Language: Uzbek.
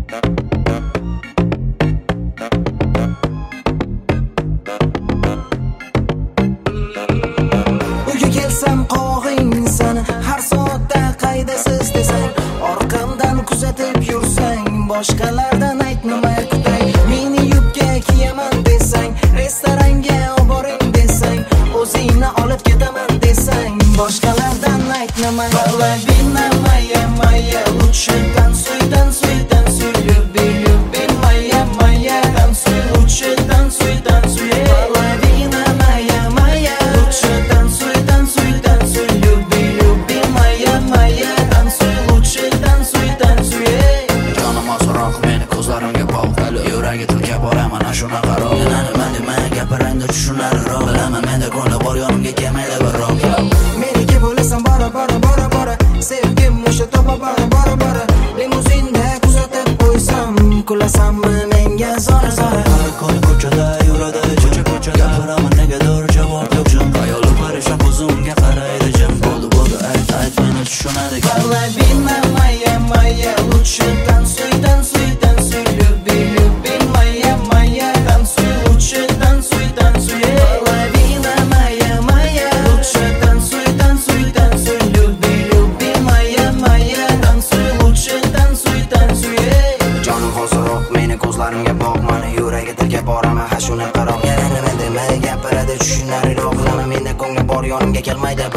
Uyga kelsam qog'ing sani har soatda qaydasiz desang, orqamdan kuzatib yursang, boshqalardan aytmay kutay. Meni yubka kiyaman desang, restoranga olib boring desang, o'zingni olib ketaman desang, boshqalardan aytmay. Половина моя, моя, лучше танцуй, танцуй, танцуй, люби, люби, моя, моя, танцуй, лучше танцуй, танцуй. Половина моя, моя, лучше танцуй, танцуй, танцуй, люби, люби, моя, моя, танцуй, lучше танцуй, танцуй. Jonim ozroq meni ko'zlarimga bog', yuragi tilka boraman shunaqa roq. Yana nima dema gapirangda tushunarroq, bilaman menda ko'ngli bor, yonimga kelmaydi birroq. Meniki bo'lasan bora bora bora bora, sevgim o'sha topa bora bora bora. Limuzinda kuzatib qo'ysam, kulasanmi menga zora zora. Har kuni ko'chada yuradi ko'cha gapiraman negadir javob yo'q jim. Xayoli parishon ko'zimga qaraydi jim. Bo'ldi ayt meni tushunadi. Половина моя, моя, лучше танцуй, танцуй, танцуй, люби, люби, моя, моя, танцуй, лучше танцуй, танцуй. Половина моя, моя, лучше танцуй, танцуй, танцуй, люби, люби, моя, моя, танцуй, lучше танцуй, танцуй. Jonim hozirroq meni ko'zlarimga bog', meni yuragi tilka boraman shunaqa roq. Yana nima demay gapiradi tushunarroq, bilaman menda ko'ngli bor, yonimga kelmaydi